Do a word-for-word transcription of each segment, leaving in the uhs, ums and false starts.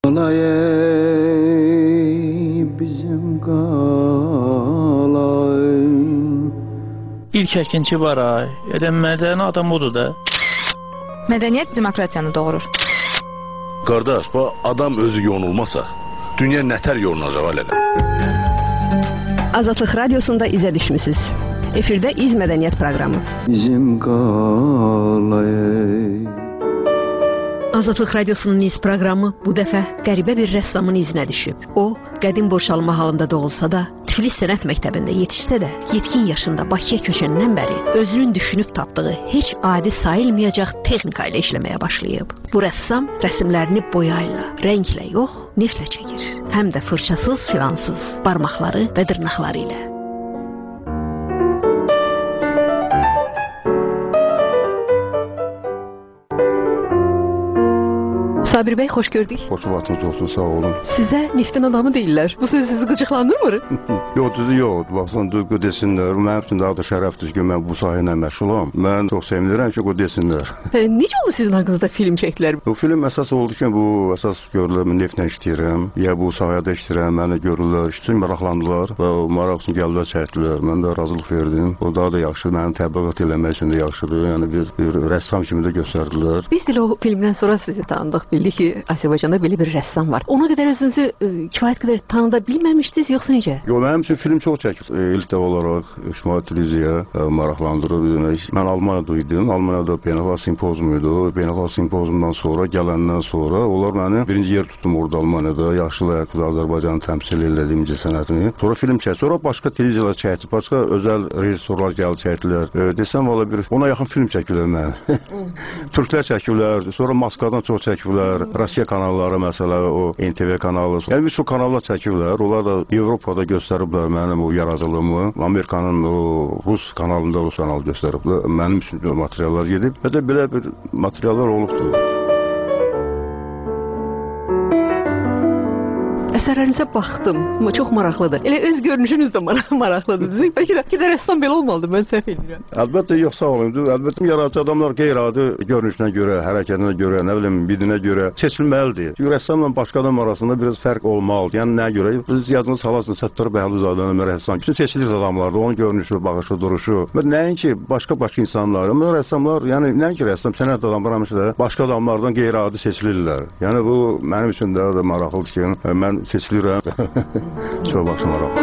Alay bizim qalay. İlk əkinçi var ay. Elə mədəni adam odur da. Mədəniyyət demokratiyanı doğurur. Qardaş, bu adam özü yonulmasa, dünya nətər yonulacaq alələ? Azadlıq Radiosunda izə düşmüsünüz. Efirdə İz Mədəniyyət proqramı. Bizim qalay. Azadlıq Radiosunun İz proqramı bu dəfə qəribə bir rəssamın izinə düşüb. O, qədim Borçalma halında doğulsa da, Tiflis Sənət Məktəbində yetişsə də, yetkin yaşında Bakıya köçəndən bəri özünün düşünüb tapdığı heç adi sayılmayacaq texnika ilə işləməyə başlayıb. Bu rəssam rəsmlərini boyayla, rənglə yox, neftlə çəkir. Həm də fırçasız, filansız, barmaqları və dırnaqları ilə. Sabir bəy, xoş gördük. Xoş vaxtınız olsun, sağ olun. Sizə neftin adamı deyirlər. Bu söz sizi qıcıqlandırmır? Yox, düzü yox. Baxsan, düzü desinlər. Mənim üçün daha da şərəfdir ki, mən bu sahə ilə məşğulam. Mən çox sevinirəm ki, o desinlər. Necə oldu sizin haqqınızda film çəkdilər? Bu film əsas oldu ki, bu əsas görürlər, mən neftlə işləyirəm. Ya bu sahədə işləyirəm, məni görürlər, işçin maraqlandılar və o maraq üçün gəldilər, çəkdilər. Mən də razılıq verdim. O daha da yaxşıdır, mənim təbliğat eləmək üçün də yaxşıdır. Yəni bir, bir rəssam kimi də göstərdilər. Biz də o filmdən sonra sizi tanıdıq, bildik ki, Azərbaycanda belə bir rəssam var. Ona qədər özünüzü e, kifayət qədər tanıda bilməmişdiniz, yoxsa necə? Yox, mənim üçün film çox çəkib. E, ilk də olaraq İctimai televiziya e, maraqlandırır. Mən Almaniyada idim. Almaniyada beynəlxalq simpozum idi. Beynəlxalq simpozumdan sonra, gələndən sonra onlar məni birinci yer tutdum orada Almaniyada. Yaşlı ayaqlı Azərbaycanı təmsil elədim sənətini. Sonra film çəkdi. Sonra başqa televiziyalar çəkdi. Başqa özəl rejissorlar gəldi çəkdilər. E, desəm valla bir ona yaxın film çəkiblər mən. Türklər çəkiblər. Sonra Moskvadan çox çəkiblər. Rusiya kanalları məsələ, o N T V kanalı. Yəni bir çox kanallar çəkiblər. Onlar da Avropada göstəriblər mənim o yaradıcılığımı. Amerikanın o Rus kanalında Rus kanalı göstəriblər. Mənim üçün materiallar gedib. Və də belə bir materiallar olubdur. Əsərlərinizə baxdım, amma çox maraqlıdır. Elə öz görünüşünüz də maraqlıdır. Bəlkə də, də rəssam belə olmalıdır, mən səhv edirəm. Əlbəttə, yox, sağ olun. Əlbəttə, yaradıcı adamlar qeyri-adi görünüşünə görə, hərəkətinə görə, nə bilim, bidinə görə seçilməlidir. Çünki rəssamla başqa adam arasında biraz fərq olmalıdır. Yəni, nəyə görə? Biz yadınız salarsınız, Səttar Bəhluzadənin rəssam. Bütün seçilir adamlardır, onun görünüşü, baxışı, duruşu. Nəinki başqa-başqa insanlar, amma rəssamlar, yəni nəinki rəssam, sənət adamlar həmişə də başqa adamlardan qeyri-adi seçilirlər. Yəni, bu mənim üçün də maraqlıdır ki, mən seçilirəm. Çox baxşı maraqlıdır.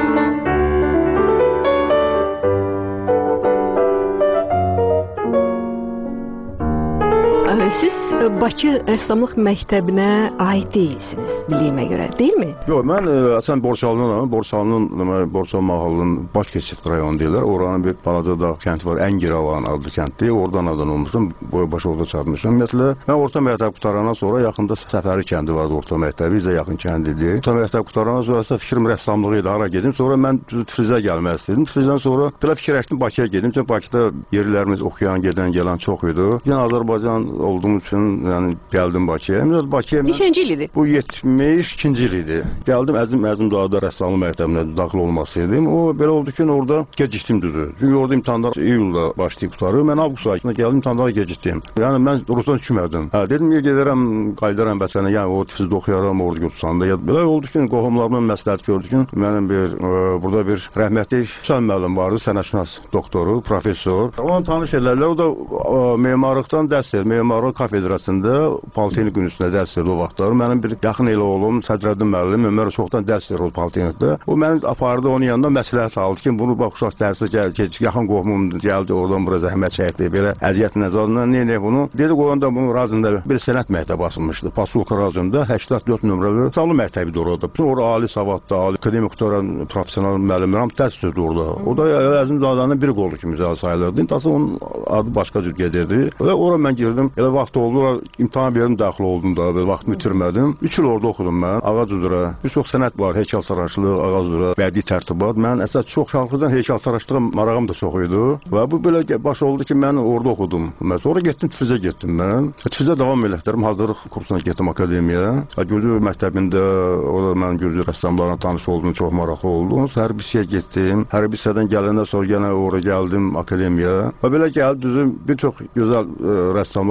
Siz Bakı Rəssamlıq Məktəbinə aid deyilsiniz, bildiyimə görə, deyilmi? Yox, mən əsən Borçalınam. Borçalının, Borçal mahallının baş keçid rayonu deyirlər. Oranın bir balaca da kənd var, Əngiravan adlı kənddir. Oradan adan olmuşum, boya başı orada çatmışım. Ümumiyyətlə, mən orta məktəb qutarandan sonra yaxında Səfəri kəndi vardı, orta məktəbi, bizə yaxın kənd idi. Orta məktəb qutarandan sonra fikrim rəssamlığı idi, hara gedim. Sonra mən Tiflisə gəlmək istədim. Tiflisdən sonra belə fikirləşdim, Bakıya gedim. Çünki Bakıda yerlərimiz oxuyan, gedən, gələn çox idi. Yəni Azərbaycan olduğum üçün yəni gəldim Bakıya. Bakıya neçənci il idi? Bu yetmiş ikinci il idi. Gəldim Əzim Əzimzadədə rəssamlıq məktəbinə daxil olmasaydım. O belə oldu ki, orada gecikdim düzü. Çünki orada imtahanlar iyulda başlayıb qutarır. Mən avqust ayında gəldim, imtahanlara gecikdim. Yəni mən Rusdan düşmədim. Hə, dedim ya gedərəm, qayıdaram bəsənə, yəni o Tiflisdə oxuyaram, orada Gürcüstanda. Belə oldu ki, qohumlarımla məsləhət gördü ki, mənim bir e, burada bir rəhmətli Hüseyn müəllim vardı, sənətşünas doktoru, professor. Onu tanış edərlər. O da e, memarlıqdan dərs verir. Memarlıq kafedrasında Politexnik Universitetində dərs verir o vaxtlar. Mənim bir yaxın elə oğlum Sədrəddin müəllim Ömər çoxdan dərs verir o Politexnikdə. O məni apardı onun yanında məsləhət aldı ki, bunu bax uşaq dərsə gəl, yaxın qohumum gəldi, oradan bura zəhmət çəkdi, belə əziyyət nəzarından nə nə bunu. Dedi qoyanda bunu razında bir sənət məktəbi açılmışdı. Pasulka rayonunda səksən dörd nömrəli Sağlı məktəbidir orada. Bütün orada ali savadlı, ali akademik qutaran professional müəllimlər dərs verirdi orada. O da Əzimzadənin bir qolu kimi sayılırdı. İntası onun adı başqa cür gedirdi. Və ora mən girdim. Elə vaxt oldu, imtahan verim, daxil oldum da, belə vaxt bitirmədim. üç il orada oxudum mən, ağac üzrə. Bir çox sənət var, heykəltaraşlıq, ağac üzrə, bədii tərtibat. Mən əsas çox şartlıdan heykəltaraşlığa marağım da çox idi. Və bu belə baş oldu ki, mən orada oxudum. Mən sonra getdim Tiflisə getdim mən. Tiflisə davam elətdirdim, hazırlıq kursuna getdim akademiyaya. Gürcü məktəbində orada mən Gürcü rəssamlarla tanış oldum, çox maraqlı oldum. Hərbi hissəyə getdim. Hərbi hissədən gələndən sonra yenə oraya gəldim akademiyaya. Və belə gəldi düzüm bir çox gözəl ə, rəssamlar var idi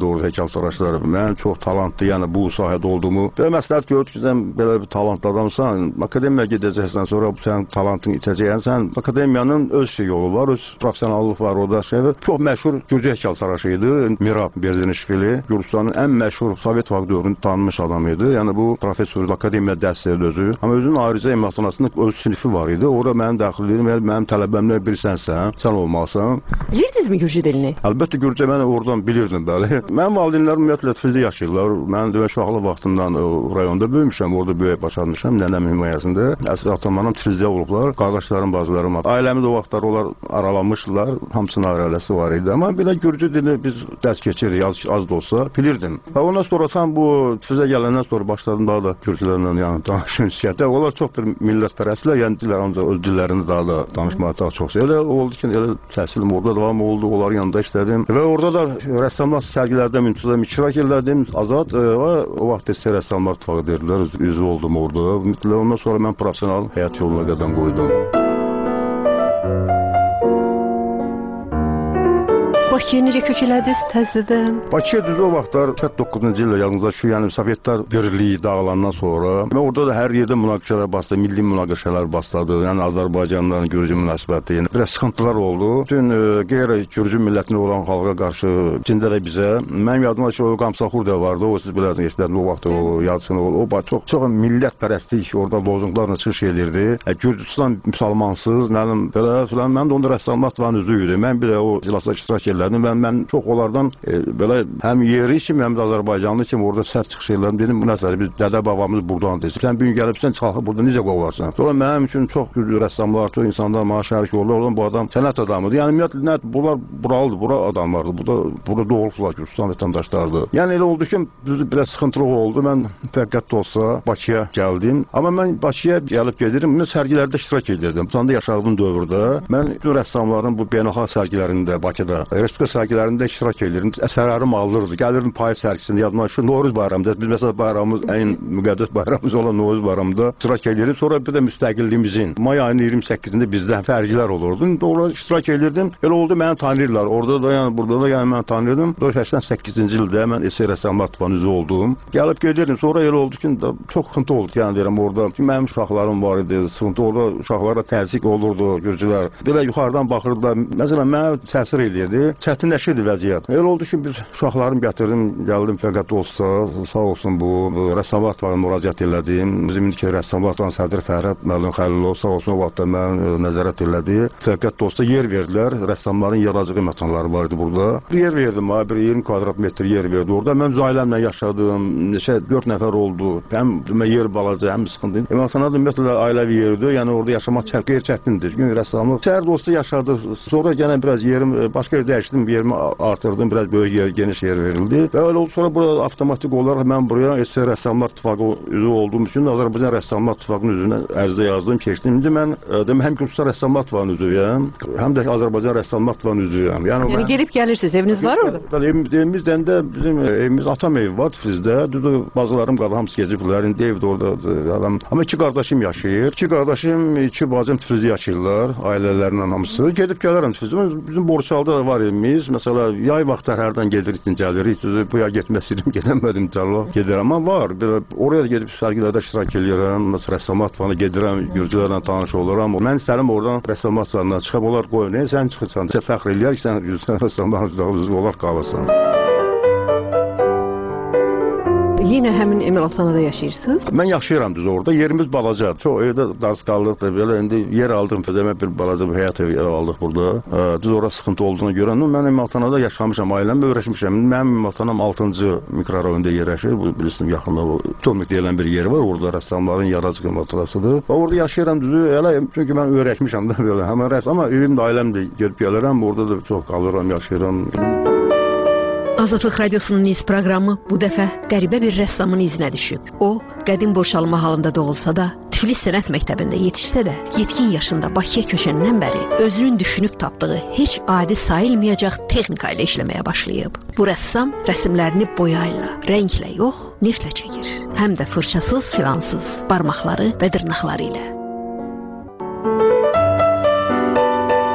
orada heykəltaraşlar. Mən çox talantlı, yəni bu sahədə olduğumu və məsləhət gördük ki, sən belə bir talantlı adamsan, akademiyaya gedəcəksən, sonra sənin talantın itəcək. Sən akademiyanın öz şey yolu var, öz professionallıq var orada şey. Çox məşhur Gürcü heykəltaraşı idi, Mirab Berzinişvili. Gürcüstanın ən məşhur Sovet vaxt dövrünün tanınmış adamı idi. Yəni bu professor akademiya dərs edirdi özü. Amma özünün ayrıca imalatxanasında öz sinifi var idi. Orada mənim daxil edim, mənim tələbəmlə bir sənsən, sən olmalısan. Bilirdinizmi Gürcü dilini? Əlbəttə Gürcə mən oradan bilirdim, bəli. Mənim valideynlərim ümumiyyətlə Tiflisdə yaşayırlar. Mən də uşaqlıq vaxtından rayonda böyümüşəm, orada böyük başlamışam, nənəmin himayəsində. Əsl atam-anam Tiflisdə olublar, qardaşlarım, bacılarım. Ailəmiz o vaxtlar onlar aralanmışdılar, hamısının ailəsi var idi. Amma belə Gürcü dili biz dərs keçirdik, az, az da olsa bilirdim. Və ondan sonra tam bu Tiflisə gələndən sonra başladım daha da Gürcülərlə yəni danışım istəyətdə. Onlar çox bir millətpərəstlər, yəni dillərində öz dillərini daha da danışmağı daha çox sevir. Elə oldu ki, elə təhsilim orada davam oldu, onların yanında işlədim. Və orada da rəssamlar sərgilərdə müntəzəm iştirak elədim. Azad və o vaxt isə rəssamlar ittifaqı dedilər, üzvü oldum orada. Ondan sonra mən professional həyat yoluna qədəm qoydum. Bakıya necə köç elədiniz təzədən? Bakıya düz o vaxtlar səksən doqquzuncu ildə yalnızca şu, yəni Sovetlər birliyi dağılandan sonra və orada da hər yerdə münaqişələr başladı, milli münaqişələr başladı. Yəni Azərbaycanlıların Gürcü münasibəti, yəni biraz sıxıntılar oldu. Bütün e, qeyri-Gürcü millətinə olan xalqa qarşı içində də bizə. Mənim yadıma ki, o Qamsaxur da vardı, o siz bilirsiniz, eşitdiniz o vaxt o yazısını, o, o çox çox millətpərəstlik orada lozunqlarla çıxış edirdi. E, Gürcüstan müsəlmansız, mənim belə filan, mən də onda rəssamlar divanı üzvü idim. Mən bir də o iclasda iştirak elədim. Mən, mən çox onlardan e, belə həm yeri kimi, həm də Azərbaycanlı kimi orada sərt çıxış elədim. Dedim, bu nəsədir, biz dədə babamız buradan desin. Sən bir gün gəlibsən, çıxaq burada necə qovarsan? Sonra mənim üçün çox güclü rəssamlar, çox insanlar mənə şərik oldular. Oradan bu adam sənət adamıdır. Yəni ümumiyyətlə bunlar buralıdır, bura adamlardır. Burada burada doğulublar, Gürcüstan vətəndaşlarıdır. Yəni elə oldu ki, biraz sıxıntılıq oldu. Mən fəqət də olsa Bakıya gəldim. Amma mən Bakıya gəlib gedirəm, mən sərgilərdə iştirak edirdim. Sanda yaşadığım dövrdə mən bütün rəssamların bu beynəlxalq sərgilərində Bakıda Respublika sərgilərində iştirak edirdim. Əsərlərim alırdı. Gəlirdim payız sərgisində, yadıma şu Novruz bayramında. Biz məsələn bayramımız ən müqəddəs bayramımız olan Novruz bayramında iştirak edirdim. Sonra bir də müstəqilliyimizin may ayının iyirmi səkkizində bizdə fərqlər olurdu. Orada iştirak edirdim. Elə oldu məni tanıyırlar. Orada da yəni burada da yəni mən tanıyırdım. səksən səkkizinci ildə mən S R Rəssamlar Divanı üzvü oldum. Gəlib gedirdim. Sonra elə oldu ki, çox sıxıntı oldu. Yəni deyirəm orada. Çünki mənim uşaqlarım var idi. Sıxıntı orada uşaqlara təzyiq olurdu Gürcülər. Belə yuxarıdan baxırdılar. Məsələn mənə təsir edirdi. Çətinləşirdi vəziyyət. Elə oldu ki, biz uşaqlarımı gətirdim, gəldim fəqət olsa, sağ olsun bu rəssamlar divanına müraciət elədim. Bizim indiki rəssamlar divanı sədri Fərhad müəllim Xəlilov sağ olsun o vaxtda mən nəzarət elədi. Fəqət olsa yer verdilər. Rəssamların yaradıcı məkanları var idi burada. Bir yer verdim, bir iyirmi kvadrat metr yer verdi orada. Mən öz ailəmlə yaşadım. Neçə dörd nəfər oldu. Həm yer balaca, həm sıxıntı. Əməxanada ümumiyyətlə ailəvi yerdir. Yəni orada yaşamaq qeyri çətindir. Çünki rəssamlıq şəhər dostu yaşadı. Sonra yenə biraz yerim başqa yerdə yaşadım. Yerimi artırdım, biraz böyük yer, geniş yer verildi. Və öyle oldu sonra burada avtomatik olaraq mən buraya S R Rəssamlar İttifaqı üzvü olduğum üçün Azərbaycan Rəssamlar İttifaqının üzvünə ərizə yazdım, keçdim. İndi mən dedim həm Gürcüstan Rəssamlar İttifaqının üzvüyəm, həm də Azərbaycan Rəssamlar İttifaqının üzvüyəm. Yəni, yəni mən, gedib gəlirsiniz, eviniz var orada? Bəli, evimizdən də bizim evimiz atam evi var Tiflisdə. Düzdür, bacılarım qalır, hamısı gediblər. İndi evdə orada. Amma iki qardaşım yaşayır. İki qardaşım, iki bacım Tiflisdə yaşayırlar, ailələrlə hamısı. Gedib gələrəm Tiflisdə. Bizim Borçalıda da var evimiz. Məsələn, yay vaxtlar hərdən gedirik, gəlirik. Bu ya getmək istəyirəm, gedəmədim inşallah. Gedirəm, amma var. Oraya da gedib sərgilərdə iştirak edirəm. Məsələn, Rəssamlar Divanına gedirəm, Gürcülərlə tanış oluram. Mən istərəm oradan Rəssamlar Divanına çıxıb onlar qoyun. Ne sən çıxırsan? Sən fəxr eləyər ki, sən Gürcüstan Rəssamlar Divanına olar qalırsan. Yenə həmin emalatxanada yaşayırsınız? Mən yaşayıram düz orada. Yerimiz balaca. Çox evdə dars qaldıq da belə. İndi yer aldım. Demək bir balaca bir həyat evi aldıq burada. Düz orada sıxıntı olduğunu görən. Mən emalatxanada yaşamışam, ailəmlə öyrəşmişəm. Mənim emalatxanam altıncı mikrorayonda yerləşir. Bu bilirsiniz yaxında Tomik deyilən bir yer var. Orada rəssamların yaradıcı emalatxanasıdır. Və orada yaşayıram düzü. Elə çünki mən öyrəşmişəm də belə. Həmin rəs amma evim də ailəmlə gedib gəlirəm. Orada da çox qalıram, yaşayıram. Azadlıq Radiosunun iz proqramı bu dəfə qəribə bir rəssamın izinə düşüb. O, qədim boşalma halında doğulsa da, Tiflis Sənət Məktəbində yetişsə də, yetkin yaşında Bakıya köçəndən bəri özünün düşünüb tapdığı heç adi sayılmayacaq texnika ilə işləməyə başlayıb. Bu rəssam rəsmlərini boya ilə, rənglə yox, neftlə çəkir. Həm də fırçasız, filansız, barmaqları və dırnaqları ilə.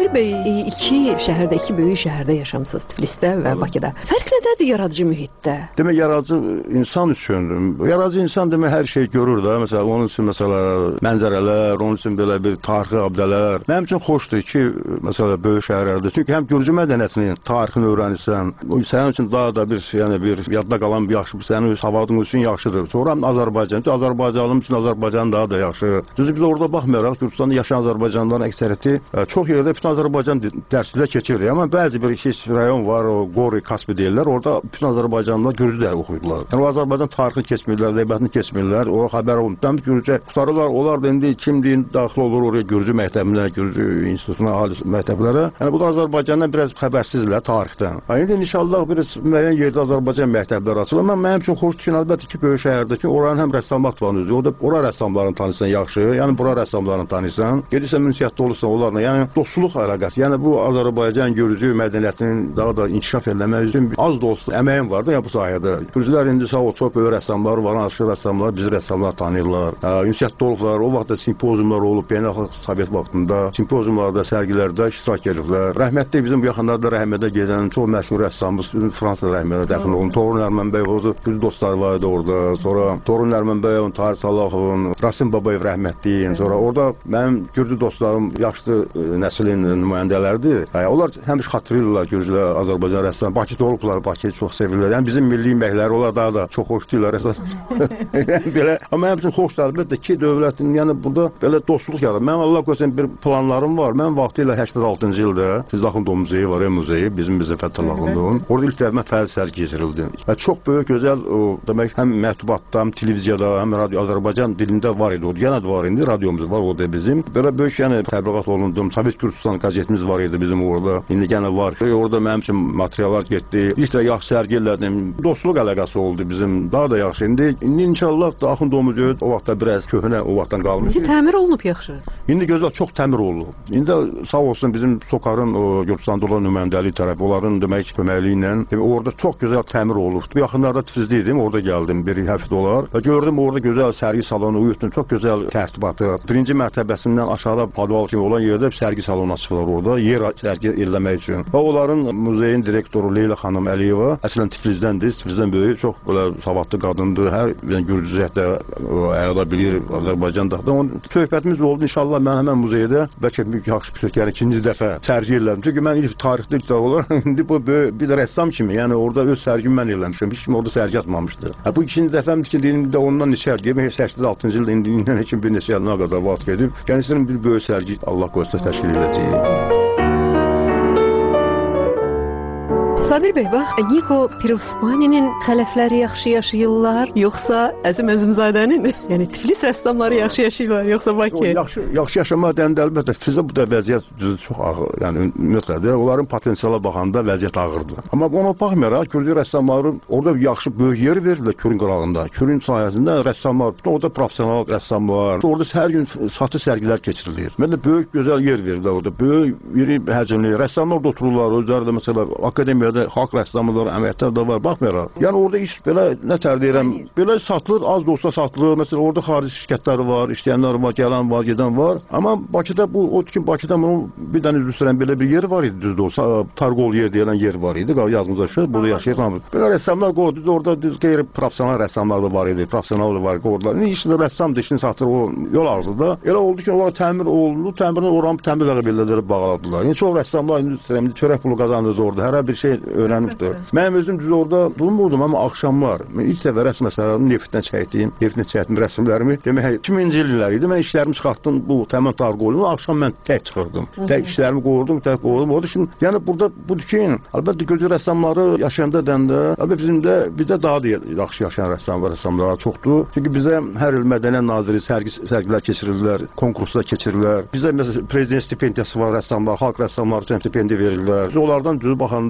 Sabir bəy, iki şəhərdə, iki böyük şəhərdə yaşamısınız, Tiflisdə və Bakıda. Fərq nədədir yaradıcı mühitdə? Demək, yaradıcı insan üçün, yaradıcı insan demək hər şey görür də. Məsələn, onun üçün məsələ mənzərələr, onun üçün belə bir tarixi abidələr. Mənim üçün xoşdur ki, məsələn, böyük şəhərlərdə. Çünki həm Gürcü mədəniyyətinin tarixini öyrənirsən, o sənin üçün daha da bir, yəni bir yadda qalan bir yaxşı, sənin savadın üçün yaxşıdır. Sonra həm Azərbaycan, çünki Azərbaycanlım üçün Azərbaycan daha da yaxşı. Düzdür, biz orada baxmayaraq, Gürcüstanda yaşayan Azərbaycanlıların əksəriyyəti çox yerdə bütün Azərbaycan dərsində keçir. Amma bəzi bir iki rayon var, o Qori, Kaspi deyirlər, orada bütün Azərbaycanlılar Gürcü dəri oxuyurlar. Yəni o Azərbaycan tarixini keçmirlər, ləybəətini keçmirlər, o xəbər olunur. Gürcü qutarırlar, onlar da indi kimliyin daxil olur oraya Gürcü məktəbinə, Gürcü institutuna, ali məktəblərə. Yəni bu da Azərbaycandan biraz xəbərsizlər tarixdən. İndi inşallah bir müəyyən yerdə Azərbaycan məktəbləri açılır. Amma mənim üçün xoş ki, əlbəttə ki, böyük şəhərdə ki, oranın həm rəssamlıq var özü, o da ora rəssamlarını tanıyırsan yaxşı, yəni bura rəssamlarını tanıyırsan. Gedirsən münsiyyətdə olursan onlarla, yəni dostluq əlaqəsi. Yəni bu Azərbaycan Gürcü mədəniyyətinin daha da inkişaf etməsi üçün az da olsa əməyim var da ya bu sahədə. Gürcülər indi sağ ol, çox böyük rəssamlar var, aşırı rəssamlar, bizi rəssamlar tanıyırlar. Ünsiyyətdə olublar, o vaxtda simpoziumlar olub, beynəlxalq Sovet vaxtında simpoziumlarda, sərgilərdə iştirak ediblər. Rəhmətli bizim bu yaxınlarda rəhmətə gedən çox məşhur rəssamımız Fransız rəhmətə dəfn olundu. Torun Ərmənbəyov, Gürcü dostları var idi orada. Sonra Torun Ərmənbəyov, Tahir Salahovun, Rasim Babayev rəhmətliyin. Sonra orada mənim Gürcü dostlarım yaşlı nəslin nümayəndələridir. Onlar həmişə xatırlayırlar Gürcülər, Azərbaycan rəssamları. Bakıda olublar, Bakıyı çox sevirlər. Yəni bizim milli yeməkləri onlar daha da çox xoş deyirlər. Belə, amma mənim üçün xoşdur əlbəttə ki, dövlətin, yəni burada belə dostluq yaradır. Mənim Allah qoysun bir planlarım var. Mən vaxtilə səksən altıncı ildə Fizdaxundov muzeyi var, muzeyi, bizim bizə Fəthəllaxundovun. Orada ilk dəfə fəal sərgi keçirildi. Və çox böyük, gözəl, o demək həm mətbuatda, həm televiziyada, həm radio Azərbaycan dilində var idi. O yenə də var indi, radiomuz var orada bizim. Belə böyük, yəni təbliğat olundu. Sovet Gürcüstan qəzetimiz var idi bizim orada. İndi yenə var. Orada mənim üçün materiallar getdi. İlk də yaxşı sərgi elədim. Dostluq əlaqəsi oldu bizim. Daha da yaxşı. İndi, indi inşallah Daxundov muzeyi o vaxtda biraz köhnə, o vaxtdan qalmış. İndi təmir olunub yaxşı. İndi gözəl, çox təmir olunub. İndi sağ olsun bizim Sokarın o Gürcüstanda olan nümayəndəliyi tərəfi, onların demək köməkliyi ilə orada çox gözəl təmir olub. Bu yaxınlarda Tiflisdə idim, orada gəldim bir həftə olar və gördüm orada gözəl sərgi salonu, uyutdum, çox gözəl tərtibatı. Birinci mərtəbəsindən aşağıda podval kimi olan yerdə sərgi salonu açıblar orada, yer sərgi eləmək üçün. Və onların muzeyin direktoru Leyla xanım Əliyeva, əslən Tiflisdəndir, Tiflisdən böyük, çox belə savadlı qadındır, hər yəni Gürcüzətdə ayıla bilir, Azərbaycanda. Onun söhbətimiz oldu, inşallah mən həmən muzeydə bəlkə yaxşı bir söhbət, yəni ikinci dəfə sərgi elədim. Çünki mən ilk tarixdə ilk dəfə olaraq indi bu böyük bir də rəssam kimi, yəni orada öz sərgimi mən eləmişəm. Heç kim orada sərgi atmamışdı. Ha, bu ikinci dəfəmdir ki, indi ondan neçə il gedib, səksən altıncı ildə indi indən heç kim bir neçə ilə qədər vaxt gedib. Gənclərin bir böyük sərgi Allah qoysa təşkil edəcək. Sabir bəy, bax, Niko Pirosmani'nin xələfləri yaxşı yaşayırlar, yoxsa Əzim Əzimzadənin, yəni Tiflis rəssamları yaxşı yaşayırlar, yoxsa Bakı? Yaxşı, yaxşı yaşamaq deyəndə əlbəttə Tiflisdə bu da vəziyyət çox ağır, yəni ümumiyyətlə onların potensiala baxanda vəziyyət ağırdır. Amma ona baxmayaraq Gürcü rəssamları orada yaxşı böyük yer verirlər Kürün qırağında. Kürün sayəsində rəssamlar, orada professional rəssamlar, orada hər gün satı sərgilər keçirilir. Mən də böyük gözəl yer verirlər orada, böyük iri həcmli rəssamlar da otururlar, özləri də məsələn akademiyada xalq rəssamları, əməliyyatlar da var, baxmayaraq. Yəni orada iş belə, nə tər deyirəm, belə satılır, az da olsa satılır. Məsələn, orada xarici şirkətləri var, işləyənlər var, gələn var, gedən var. Amma Bakıda bu, o ki, Bakıda bunun bir dənə üzr istəyirəm, belə bir yer var idi, düzdür olsa, Targol yer deyilən yer var idi, yazımıza düşür, burada yaşayır. Belə rəssamlar qoydu, orada qeyri-professional rəssamlar da var idi, professional da var, qoydular. İndi işində rəssamdır, işini satır o yol ağzıda. Elə oldu ki, onlara təmir olundu, təmirin oranı təmirlərə belələri bağladılar. Yəni, çox rəssamlar, indi çörək pulu qazandırdı orada, hər bir şey öyrənibdir. Mənim özüm düz orada bulunmurdum, amma axşamlar mən ilk dəfə rəsm əsərlərimi neftdən çəkdim, neftdən çəkdim rəsmlərimi. Demək, iki minci illər idi. Mən işlərimi çıxartdım bu təmin Targolunu, axşam mən tək çıxırdım. Tək işlərimi qoyurdum, tək qoyurdum. Orada şimdi, yəni burada budur ki, əlbəttə Gürcü rəssamları yaşayanda dəndə, əlbəttə bizim də bizdə daha da yaxşı yaşayan rəssamlar, rəssamlar çoxdur. Çünki bizdə hər il Mədəniyyət Naziri sərgi sərgilər keçirirlər, konkurslar keçirirlər. Bizdə məsələn prezident stipendiyası var rəssamlar, xalq rəssamları üçün stipendiya verirlər. Biz onlardan düz baxanda bizim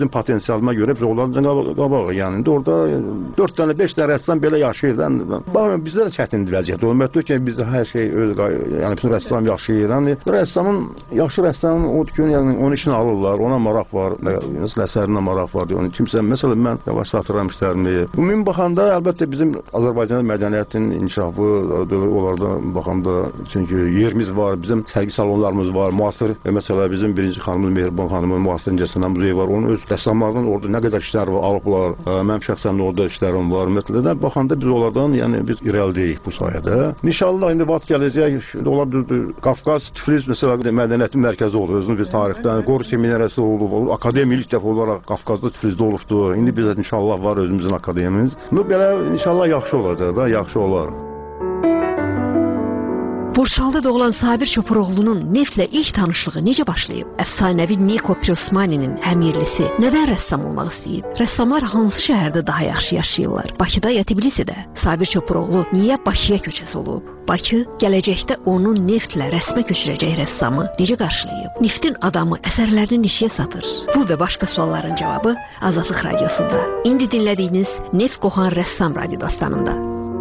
mənim potensialıma görə biz onlardan qabağa, yəni indi orada dörd dənə, beş dənə rəssam belə yaşayır. Baxın, bizdə də çətindir vəziyyət. Ümumiyyətlə ki, bizdə hər şey öz, yəni bütün rəssam yaşayır. Yəni rəssamın, yaxşı rəssamın o gün yəni onun işini alırlar, ona maraq var, məsəl əsərinə maraq var. Yəni kimsə, məsələn mən yavaş satıram işlərimi. Ümumi baxanda əlbəttə bizim Azərbaycan mədəniyyətinin inkişafı dövr onlarda baxanda çünki yerimiz var, bizim sərgi salonlarımız var, müasir məsələ bizim birinci xanımız Mehriban xanımın müasir incəsənət muzeyi var. Onun öz rəssamlarının orada nə qədər işləri var, alıblar. Mənim şəxsən orada işlərim var. Ümumiyyətlə baxanda biz onlardan, yəni biz irəlidəyik bu sayədə. İnşallah indi vaxt gələcək, ola bilər Qafqaz, Tiflis məsələ mədəniyyətin mərkəzi olur. Özünüz biz tarixdən Qor seminariyası olub, akademiya ilk dəfə olaraq Qafqazda, Tiflisdə olubdu. İndi bizə inşallah var özümüzün akademiyamız. Bu belə inşallah yaxşı olacaq da, yaxşı olar. Borçalıda doğulan Sabir Çopuroğlu'nun neftlə ilk tanışlığı necə başlayıb? Əfsanəvi Niko Pirosmani'nin həmirlisi nədən rəssam olmaq istəyib? Rəssamlar hansı şəhərdə daha yaxşı yaşayırlar? Bakıda ya Tbilisidə? Sabir Çopuroğlu niyə Bakıya köçəsi olub? Bakı gələcəkdə onu neftlə rəsmə köçürəcək rəssamı necə qarşılayıb? Neftin adamı əsərlərini neçəyə satır? Bu və başqa sualların cavabı Azadlıq Radiosunda. İndi dinlədiyiniz Neft qoxan rəssam radio dastanında.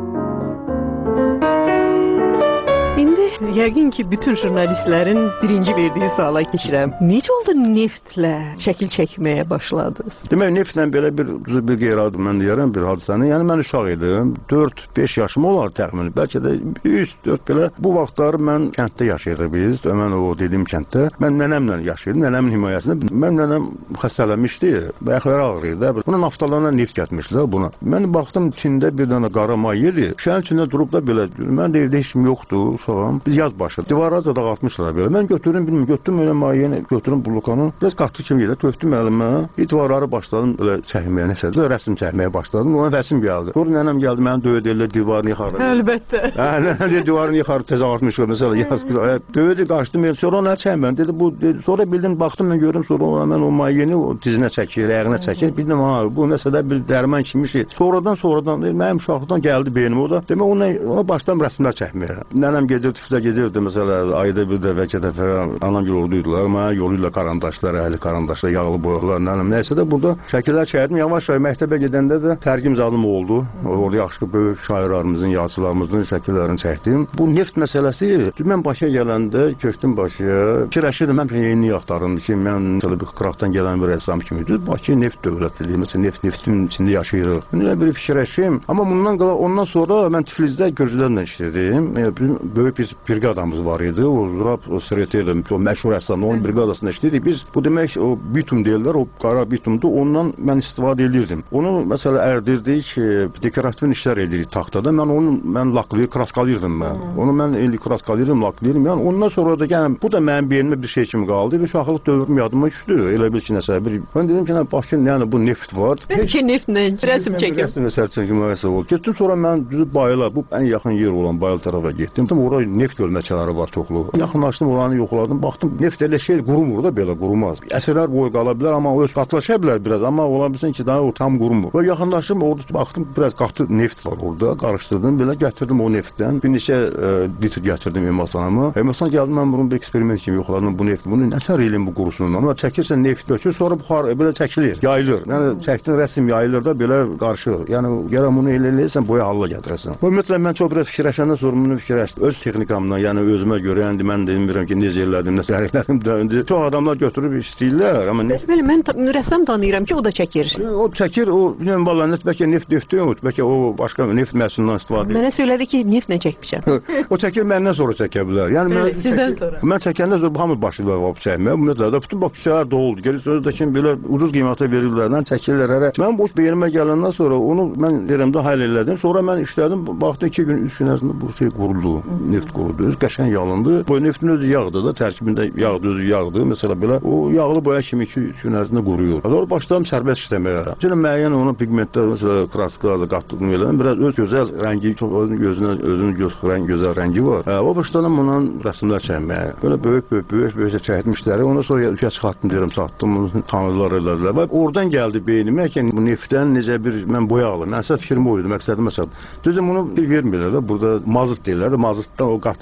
Yəqin ki, bütün jurnalistlərin birinci verdiyi suala keçirəm. Necə oldu neftlə şəkil çəkməyə başladınız? Demək, neftlə belə bir, bir qeyri-adi mən deyərəm, bir hadisəni. Yəni, mən uşaq idim, dörd beş yaşım olar təxmini, bəlkə də üç dörd belə. Bu vaxtlar mən kənddə yaşayırdıq biz, mən o dediyim kənddə. Mən nənəmlə yaşayırdım, nənəmin himayəsində. Mən nənəm xəstələnmişdi, ayaqları ağrıydı. Buna naftalarına neft gətmişdilər buna. Mən baxdım, içində bir dənə qara may yedi. Şəhərin içində durub da belə, mən də evdə heç kim yoxdur, uşağım. Biz yaz başladı. Divara da dağıtmışlar belə. Mən götürüm, bilmirəm, götürdüm elə mayəni, götürüm bulukanı. Biraz qatı kimi gedə, tökdüm əlimə. Divarları başladım elə çəkməyə, nəsə, rəsm çəkməyə başladım. Ona vəsim gəldi. Sonra nənəm gəldi, məni döyədərlər, divarını yıxardı. Əlbəttə. Hə, nənəm dedi, divarını yıxardı, tez ağartmışlar məsələ. Döyədi, qaçdım, sonra nə çəkəm mən? Dedi, bu, dedi, sonra bildim, baxdım, mən gördüm, sonra mən o mayəni o dizinə çəkir, ayağına çəkir. Bildim, ha, bu nəsə də bir dərman kimi şey. Sonradan, sonradan, mənim uşaqlıqdan gəldi beynim o da. Demək, ona, ona başladım rəsmlər çəkməyə. Nənəm gedirdi, tiflə gedirdi, məsələ, ayda bir dəfə, iki dəfə anam yoluydular, mənə yoluyla karandaşlar, əhli karandaşlar, yağlı boyaqlar, nənəm, nəysə də burada şəkillər çəkdim. Yavaş-yavaş məktəbə gedəndə də tərgim zadım oldu. Orada yaxşı böyük şairlərimizin, yazıçılarımızın şəkillərini çəkdim. Bu neft məsələsi, mən Bakıya gələndə, köçdüm Bakıya, fikirləşirdim, mən yeni yaxtarım ki, mən məsələ bir qıraqdan gələn bir rəssam kimidir. Bakı neft dövlətidir, məsələn, neft, neftin içində yaşayırıq. Nə bir fikirləşim, amma bundan qala, ondan sonra mən Tiflisdə Gürcülərlə işlədim. Böyük bir briqadamız var idi. O Zurab Sreteli, o məşhur rəssam, onun briqadasında işlədik. Biz bu demək o bitum deyirlər, o qara bitumdur. Ondan mən istifadə edirdim. Onu məsələ ərdirdik, dekorativ işlər edirdik taxtada. Mən onu mən laklayır, kraskalıyırdım mən. Onu mən eli kraskalıyırdım, laklayırdım. Yəni ondan sonra da yəni bu da mənim beynimə bir şey kimi qaldı. Bir uşaqlıq dövrüm yadıma düşdü. Elə bil ki, nəsə bir. Mən dedim ki, Bakı yəni bu neft var. Bəlkə neftlə rəsm çəkim. Rəsm çəkilməsi oldu. Getdim sonra mən düzü bayıla, bu ən yaxın yer olan Bayıl tərəfə getdim. Orada neft gölməçələri var çoxlu. Yaxınlaşdım, oranı yoxladım. Baxdım, neft elə şey qurumur da belə, qurumaz. Əsrlər boyu qala bilər, amma öz qatlaşa bilər biraz, amma ola bilsin ki, daha o tam qurumur. Və yaxınlaşdım, orada baxdım, biraz qatı neft var orada. Qarışdırdım, belə gətirdim o neftdən. Bir neçə e, litr gətirdim emotanama. Emotan gəldim, mən bunun bir eksperiment kimi yoxladım bu nefti. Bunu nətər eləyim bu qurusundan? Amma çəkirsən neft dökür, sonra buxar belə çəkilir, yayılır. Yəni çəkdin rəsm yayılır da belə qarışır. Yəni gələ bunu elə eləyirsən, boya halına gətirəsən. Ümumiyyətlə mən çox biraz fikirləşəndən sonra bunu fikirləşdim. Öz texnikamdan, yəni özümə görə, indi mən demirəm ki, necə elədim, nəsə hərəkətlərim döndü. Çox adamlar götürüb istəyirlər, amma neft... Bəli, mən rəssam tanıyıram ki, o da çəkir. O çəkir, o, bilməm, valla, bəlkə neft nefti yox, bəlkə o başqa neft məhsulundan istifadə edir. Mənə söylədi ki, neftlə çəkmişəm. O çəkir, məndən sonra çəkə bilər. Yəni, evet, sizdən sonra. Mən çəkəndən sonra hamı başlayır vab çəkməyə. Ümumiyyətlə də bütün bakışlar doldu. Gəlir sözdə ki, belə ucuz qiymətə verirlər, mən çəkirlər hərə. Mən bu beynimə gələndən sonra onu mən yerimdə həll elədim. Sonra mən işlədim, baxdım iki gün, üç gün ərzində bu şey quruldu, neft quruldu. Öz qəşəng yalındı. Bu neftin özü yağdır da, tərkibində yağdır, özü yağdır. Məsələ belə o yağlı boya kimi iki üç gün ərzində quruyur. Sonra başladım sərbəst işləməyə. Şimdi müəyyən onun pigmentlər, məsələ kraska, qatdığını elədim. Biraz öz gözəl rəngi, çox özünün gözünə, özünün göz rəngi, gözəl rəngi var. Hə, o başladım bundan rəsmlər çəkməyə. Belə böyük böyük böyük böyük çəkmişləri. Ondan sonra ülkə çıxartdım deyirəm, satdım, onu tanıdılar elədilər. Və oradan gəldi beynimə ki, bu neftdən necə bir mən boya alım. Mən əsas fikrim o idi, məqsədim məsəl. Düzdür, bunu bir vermirlər də. Burada mazut deyirlər də, mazutdan o qatı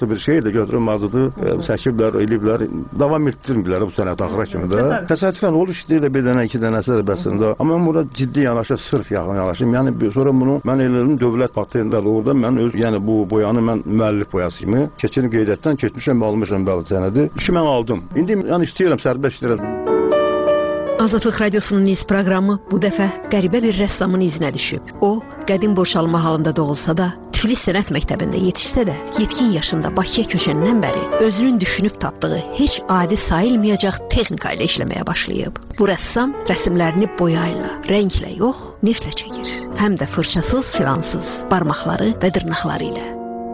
maraqlı bir şeydir. Götürüb mazıdı, çəkiblər, eliblər, davam etdirmirlər bu sənət axıra kimi də. Təsadüfən olur ki, deyirlər bir dənə, iki dənəsə də bəsində. Amma mən burada ciddi yanaşır, sırf yaxın yanaşım. Yəni sonra bunu mən elədim dövlət patentində də orada mən öz, yəni bu boyanı mən müəllif boyası kimi keçirin qeydiyyatdan keçmişəm, almışam bəli sənədi. İşi mən aldım. İndi yəni istəyirəm, sərbəst istəyirəm. Azadlıq Radiosunun Niz proqramı bu dəfə qəribə bir rəssamın izinə düşüb. O, qədim Borçalma halında doğulsa da, Tiflis Sənət Məktəbində yetişsə də, yetkin yaşında Bakıya köçəndən bəri özünün düşünüb tapdığı heç adi sayılmayacaq texnika ilə işləməyə başlayıb. Bu rəssam rəsmlərini boya ilə, rənglə yox, neftlə çəkir. Həm də fırçasız, filansız, barmaqları və dırnaqları ilə.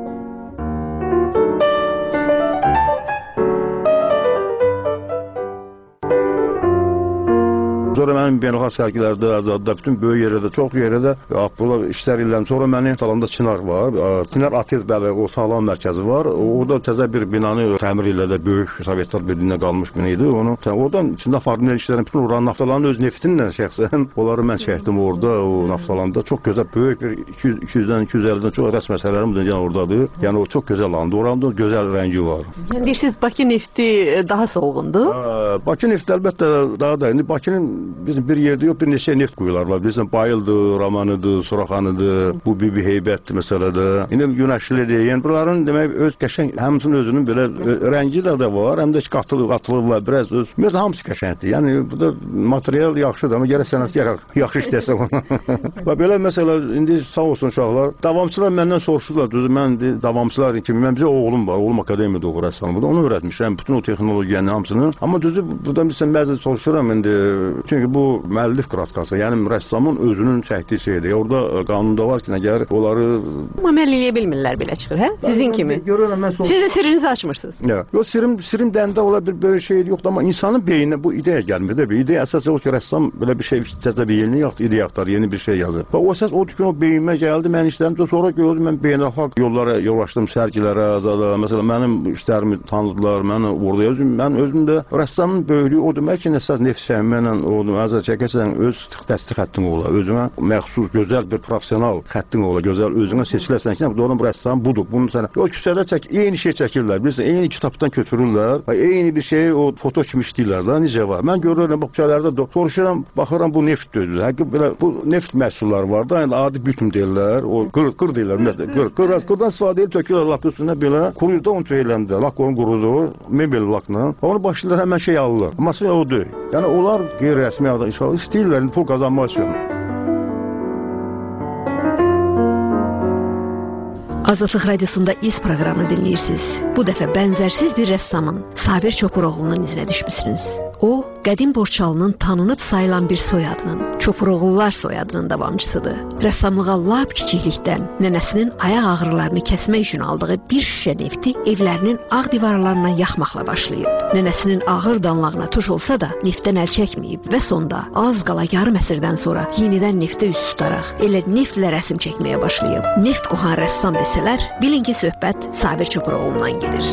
Sonra mənim beynəlxalq sərgilərdə, azadda, bütün böyük yerlərdə, çox yerlərdə burada işlər illərim. Sonra mənim salonda Çinar var. Çinar Atel bəli, o sağlam mərkəzi var. Orada təzə bir binanı təmir elədə, böyük Sovetlər Birliyində qalmış bina idi. Onu oradan içində formel işlərin bütün oranın naftaların öz neftinlə şəxsən onları mən çəkdim orada, o naftalanda. Çox gözəl, böyük bir iki yüzdən iki yüz əllidən çox rəsm əsərlərim yəni ordadır. Yəni o çox gözəl landı. Oranda gözəl rəngi var. Yəni deyirsiniz Bakı nefti daha soğuğundur? Bakı nefti əlbəttə daha da. İndi Bakının bizim bir yerdə yox, bir neçə neft quyular var. Bilirsən, Bayıldır, Ramanıdır, Suraxanıdır, bu Bibi Heybətdir məsələdə. İndi Günəşlidir. Yəni bunların demək öz qəşəng, həmçinin özünün belə rəngi də, də var, həm də ki qatılır, qatılırlar biraz öz. Ümumiyyətlə hamısı qəşəngdir. Yəni bu da material yaxşıdır, amma gərək sənətkar yaxşı işləsə onu. Və belə məsələ indi sağ olsun uşaqlar. Davamçılar məndən soruşdular, düzdür, mən davamçılar kimi mən bizə oğlum var, oğlum akademiyada oxur rəssamlıqda. Onu öyrətmişəm, bütün o texnologiyanı hamısını. Amma düzdür, buradan bilsən bəzən soruşuram indi. Çünki bu müəllif kraskası, yəni rəssamın özünün çəkdiyi şeydir. Orada qanunda var ki, əgər onları... Amma əməl eləyə bilmirlər belə çıxır, hə? Sizin kimi. Görürəm, mən soruş... Siz də sirrinizi açmırsınız. Yox, sirim, sirim dəndə ola bir böyük şey yoxdur, amma insanın beyninə bu ideya gəlmir də. İdeya əsası o ki, rəssam belə bir şey istəsə bir yeni yaxdır, ideya yaxdır, yeni bir şey yazır. Və o əsas o ki, o beynimə gəldi, mən işlərim, sonra gördüm, mən beynəlxalq yollara yollaşdım, sərgilərə, azada. Məsələn, mənim işlərimi tanıdılar, mən orada özüm, mən özüm də rəssamın böyüklüyü o demək ki, əsas neft səhmənlə o azad çəkəsən, öz təsdiq xəttin ola, özünə məxsus, gözəl bir profesional xəttin ola, gözəl özünə seçiləsən ki, doğrudan bu rəssam budur, bunu sənə, o küçədə çək, eyni şey çəkirlər, bilirsən, eyni kitabdan köçürürlər, eyni bir şeyi o foto kimi işləyirlər da, necə var. Mən görürəm, bu küçələrdə soruşuram, baxıram, bu neft döydür, həqiqi belə, bu neft məhsulları var da, yəni adi bütüm deyirlər, o qır, qır deyirlər, qır, qır, qırdan istifadə edib, tökürlər lak üstünə belə, quruyur da onu tüyləndə, lak onu qurudur, mebel lakla, onu başlayırlar, həmən şey alırlar, amma şey o deyil. Yəni, onlar qeyri-rəsmi İnşallah istəyirlər, pul qazanmaq üçün. Azadlıq Radiosunda İz proqramını dinləyirsiniz. Bu dəfə bənzərsiz bir rəssamın Sabir Çopuroğlu'nun izinə düşmüsünüz. O, qədim Borçalının tanınıb sayılan bir soyadının, Çopuroğlular soyadının davamçısıdır. Rəssamlığa lap kiçiklikdən nənəsinin ayaq ağrılarını kəsmək üçün aldığı bir şüşə nefti evlərinin ağ divarlarına yaxmaqla başlayıb. Nənəsinin ağır danlağına tuş olsa da neftdən əl çəkməyib və sonda az qala yarım əsrdən sonra yenidən neftə üst tutaraq elə neftlə rəsm çəkməyə başlayıb. Neft qoxan rəssam desələr, bilin ki, söhbət Sabir Çopuroğlu'ndan gedir.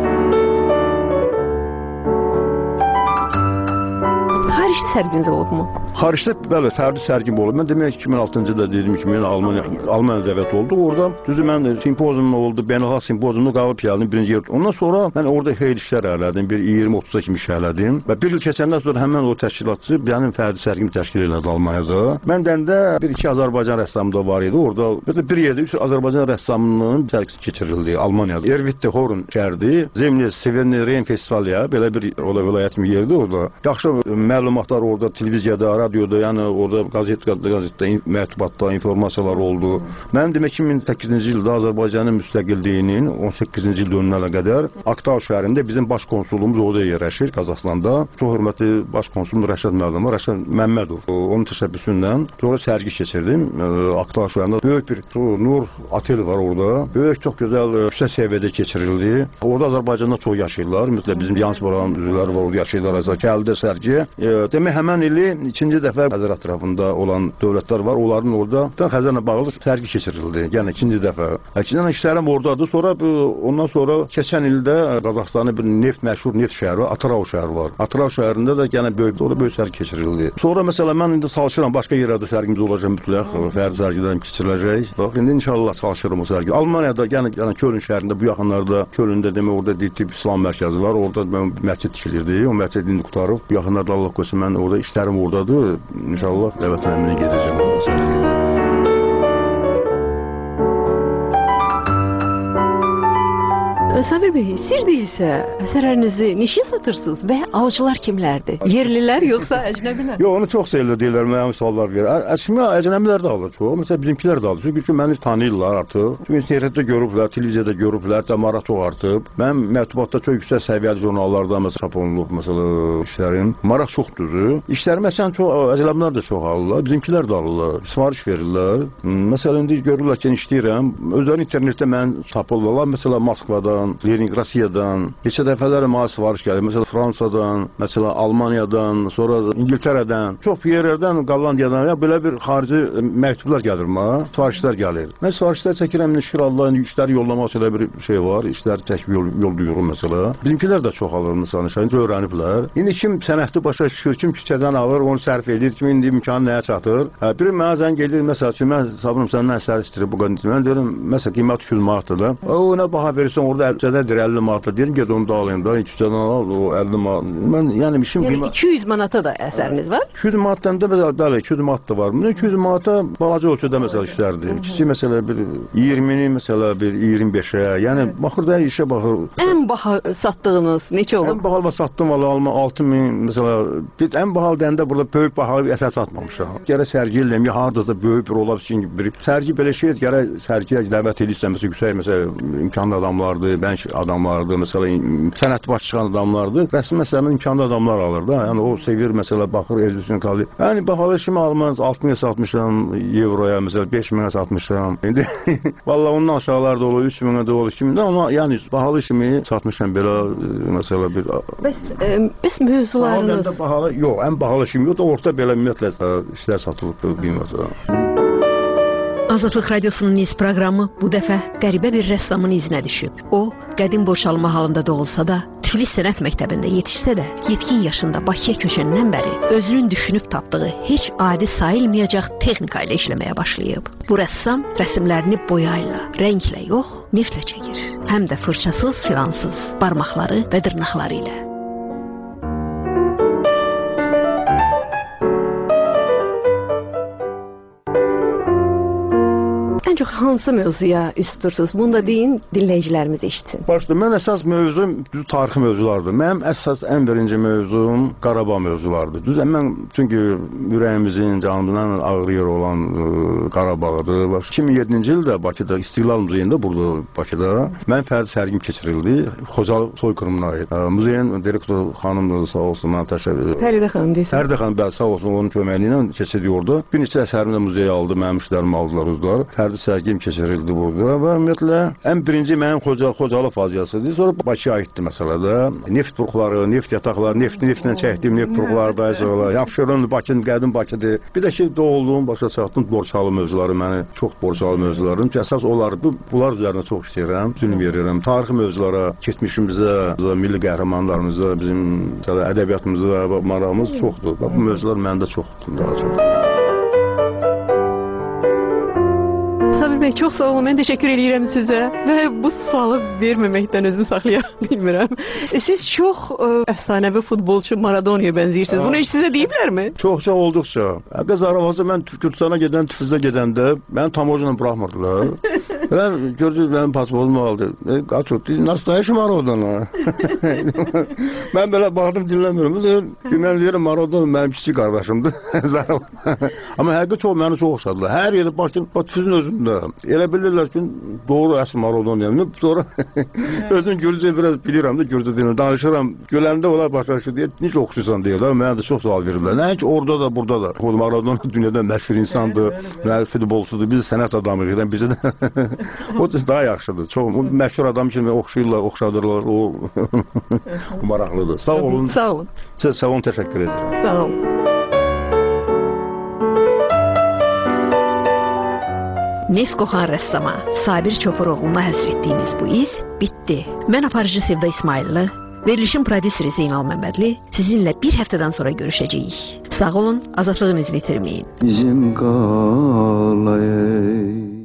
Xaricdə sərginiz olubmu? Xaricdə bəli, fərdi sərgim olub. Mən demək iki min altıncıda dedim ki, mən Almaniya Almaniya dəvət oldu. Orada düzü mən simpozum oldu, beynəlxalq simpozumda qalıb gəldim birinci yer. Ondan sonra mən orada xeyli işlər elədim. Bir iyirmi otuzda kimi iş elədim. Və bir il keçəndən sonra həmin o təşkilatçı mənim fərdi sərgimi təşkil elədi Almaniyada. Məndən də bir iki Azərbaycan rəssamı da var idi. Orada bir yerdə üç Azərbaycan rəssamının sərgisi keçirildi Almaniyada. Erwitte Horn şəhəri, Zemli Severny Rein Festivalı, belə bir vilayət kimi yerdir orada. Yaxşı məlumatlar orada televiziyada, radioda, yəni orada qazet, qazetdə, mətbuatda informasiyalar oldu. Mənim demək iki min səkkizinci ildə Azərbaycanın müstəqilliyinin on səkkizinci il dönümünə qədər Aktau şəhərində bizim baş konsulluğumuz orada yerləşir, Qazaxstanda. Çox hörmətli baş konsulum Rəşad müəllim, Rəşad Məmmədov. Onun təşəbbüsündən sonra sərgi keçirdim. Aktau şəhərində böyük bir Nur otel var orada. Böyük, çox gözəl, yüksək səviyyədə keçirildi. Orada Azərbaycanda çox yaşayırlar. Ümumiyyətlə bizim diasporanın üzvləri var, orada yaşayırlar. Gəldi sərgi. E, demək həmin ili ikinci dəfə Xəzər ətrafında olan dövlətlər var. Onların orada Xəzərlə bağlı sərgi keçirildi. Yəni ikinci dəfə. Əkinən işlərim oradadır. Sonra ondan sonra keçən ildə Qazaxıstanın bir neft məşhur neft şəhəri Atrau şəhəri var. Atrau şəhərində də yenə böyük orada böyük sərgi keçirildi. Sonra məsələn mən indi çalışıram başqa yerlərdə sərgimiz olacaq mütləq. Fərdi sərgilərim keçiriləcək. Bax indi inşallah çalışıram o sərgi. Almaniyada yəni yəni Köln şəhərində bu yaxınlarda Kölndə demək orada Tibb İslam mərkəzi var. Orada mən məscid tikilirdi. O məscid indi qurtarıb. Bu yaxınlarda Allah qoysun mən orada işlərim oradadır. İnşallah vətənimə gedəcəm o sərgiyə. Sabir bəy, sir deyilsə, əsərlərinizi neçəyə satırsınız və alıcılar kimlərdir? Yerlilər yoxsa əcnəbilər? Yox, onu çox sayılır deyirlər, mənə misallar verir. Əslində əcnəbilər də alır çox. Məsələn, bizimkilər də alır. Çünki məni tanıyırlar artıq. Çünki internetdə görüblər, televiziyada görüblər, də maraq çox artıb. Mən mətbuatda çox yüksək səviyyəli jurnallarda məsələn çap olunub, məsələn, işlərim. Maraq çoxdur. İşləri məsələn çox əcnəbilər də çox alırlar, bizimkilər də alırlar. Sifariş verirlər. Məsələn, indi görürlər ki, işləyirəm. Özləri internetdə mən tapırlar. Məsələn, Moskvadan, Leningrad, Rusiyadan, neçə dəfələrlə mənə sifariş gəlir. Məsələn, Fransadan, məsələn, Almaniyadan, sonra İngiltərədən, çox yerlərdən, Qallandiyadan, ya belə bir xarici məktublar gəlir mənə, sifarişlər gəlir. Mən sifarişlər çəkirəm, şükür Allah, işləri yollamaq üçün bir şey var, işləri çəkib yol, yollayıram məsələn. Bizimkilər də çox alır, məsələn, şeyini öyrəniblər. İndi kim sənətli başa düşür, kim küçədən alır, onu sərf edir, kim indi imkanı nəyə çatır. Hə, biri mənə zəng gedir, məsəl üçün, mən sabırım səndən əsər istəyir bu qədər. Mən deyirəm, məsələn, qiymət iki yüz manatdır da. O, nə baha verirsən, orada küçədə əlli manatla deyirəm, get onu da alayım da, küçədən al, o əlli manat. Mən, yəni, işim yəni, iki yüz manata da əsəriniz var? iki yüz manatdan da, bəli, iki yüz manat da var. iki yüz manata balaca ölçüdə məsələ işlərdir. Kiçik məsələ bir iyirmini, məsələ bir iyirmi beşə, yəni, baxır da, işə baxır. Ən baha satdığınız neçə olub? Ən bahalı satdım, valla, alma altı min, məsələ, bir, ən bahalı deyəndə burada böyük bahalı bir əsər satmamışam. Gərək sərgi eləyəm, ya haradasa böyük bir ola bilsin bir sərgi belə şey, gərək sərgiyə dəvət edirsən, məsələ, yüksək, məsələ, imkanlı adamlardır, bənk adamlardır, məsələn, sənət baş çıxan adamlardır. Rəsmi məsələn imkanlı adamlar alır da. Yəni o sevir məsələ baxır Elvisin Kali. Yəni bahalı işimi almaz altı minə satmışam avroya, məsələn beş minə satmışam. İndi vallahi ondan aşağılarda olur, üç minə də olur, iki minə, amma yəni bahalı işimi satmışam belə məsələ bir. Bəs e, bəs mövzularınız? Bahalı, bahalı yox, ən bahalı işim yox da orta belə ümumiyyətlə işlər satılıb qiymətə. Azadlıq Radiosunun iz proqramı bu dəfə qəribə bir rəssamın izinə düşüb. O, qədim boşalma halında doğulsa da, Tiflis Sənət Məktəbində yetişsə də, yetkin yaşında Bakıya köçəndən bəri özünün düşünüb tapdığı heç adi sayılmayacaq texnika ilə işləməyə başlayıb. Bu rəssam rəsmlərini boya ilə, rənglə yox, neftlə çəkir. Həm də fırçasız, filansız, barmaqları və dırnaqları ilə. Ən çox hansı mövzuya üst tutursunuz? Bunu da deyin, dinləyicilərimiz eşitsin. Başda, mən əsas mövzum tarixi mövzulardır. Mənim əsas ən birinci mövzum Qarabağ mövzulardır. Düzən, mən çünki ürəyimizin, canımızdan ağrıyır olan ə, Qarabağdır. Bax, iki min yeddinci ildə Bakıda, İstiqlal Muzeyində, burada Bakıda, mən fərdi sərgim keçirildi. Xocalı soyqırımına aid. Muzeyin direktoru xanım sağ olsun, mən təşəkkür edirəm. Fəridə xanım deyirsən. Fəridə xanım, bəli, sağ olsun, onun köməyi ilə keçirdi orada. Bir neçə əsərimi də muzeyə aldı, mənim işlərimi aldılar uzlar. Fərdi sərgim keçirildi burada və ümumiyyətlə ən birinci mənim Xocalı, Xocalı faziyasıdır. Sonra Bakıya aiddir məsələdə. Neft buruqları, neft yataqları, nefti neftlə çəkdiyim neft buruqları da sonra. Yapşırın, Bakının qədim Bakıdır. Bir də ki, doğulduğum, başa çatdım Borçalı mövzuları məni çox Borçalı mövzularım. Əsas onlar, bu, bunlar üzərində çox istəyirəm, zülm verirəm. Tarixi mövzulara, keçmişimizə, milli qəhrəmanlarımıza, bizim ədəbiyyatımıza marağımız çoxdur. Bu mövzular məndə çoxdur, daha çox. Sabir bəy, çox sağ olun. Mən təşəkkür edirəm sizə və bu sualı verməməkdən özümü saxlaya bilmirəm. Siz çox ə, əfsanəvi futbolçu Maradonaya bənzəyirsiniz. Bunu heç sizə deyiblərmi? Çox-çox olduqca. Qız arabası mən Kürtistana gedən, Tiflisə gedəndə məni tamojla buraxmırdılar. Ben gördüm benim pasportumu aldı. E, kaç oldu? Nasıl dayışım Maradona? Ben böyle baktım dinlemiyorum. Ben diyorum Maradona benim küçük kardeşimdi. Ama her gün çok beni çok oxşadılar. Her yerde başlayıp Tiflisin özündə. Elə bilirlər ki doğru əsl Maradona. Sonra özüm Gürcə biraz bilirəm də Gürcə dilini danışıram. Göləndə onlar başlayır diye necə oxşuyursan deyirlər. Mənə də çox sual verirlər. Nə ki orada da burada da. Maradona dünyada məşhur insandır. Futbolçudur. Biz sənət adamıyıq. Bizə də O daha yaxşıdır. Çox o məşhur adam kimi oxşayırlar, oxşadırlar. O maraqlıdır. Sağ olun. Sağ olun. Siz sağ olun, təşəkkür edirəm. Sağ olun. Neft qoxan rəssama Sabir Çopuroğluna həsr etdiyimiz bu iz bitdi. Mən aparıcı Sevda İsmailli, verilişin prodüseri Zeynal Məmmədli sizinlə bir həftədən sonra görüşəcəyik. Sağ olun, azadlığınızı itirməyin. İzim qalay.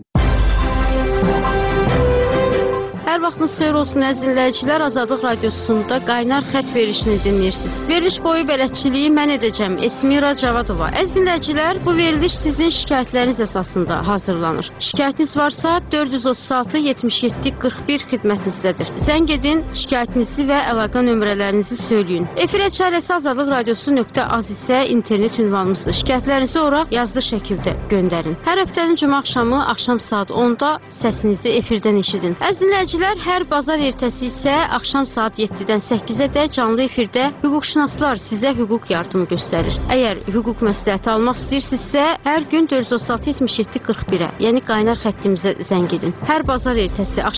Hər vaxtınız xeyir olsun əziz dinləyicilər. Azadlıq Radiosunda qaynar xətt verilişini dinləyirsiniz. Veriliş boyu bələdçiliyi mən edəcəm. Esmira Cavadova. Əziz dinləyicilər, bu veriliş sizin şikayətləriniz əsasında hazırlanır. Şikayətiniz varsa dörd yüz otuz altı yetmiş yeddi qırx bir xidmətinizdədir. Zəng edin, şikayətinizi və əlaqə nömrələrinizi söyləyin. Efirə çarəsi azadlıq radiosu nöqtə az isə internet ünvanımızdır. Şikayətlərinizi ora yazılı şəkildə göndərin. Hər həftənin cümə axşamı axşam saat onda səsinizi efirdən eşidin. Əziz dinləyicilər, hər bazar ertəsi isə axşam saat yeddidən səkkizədək canlı efirdə hüquqşünaslar sizə hüquq yardımı göstərir. Əgər hüquq məsləhəti almaq istəyirsinizsə, hər gün dörd yüz otuz altı yetmiş yeddi qırx birə, yəni qaynar xəttimizə zəng edin. Hər bazar ertəsi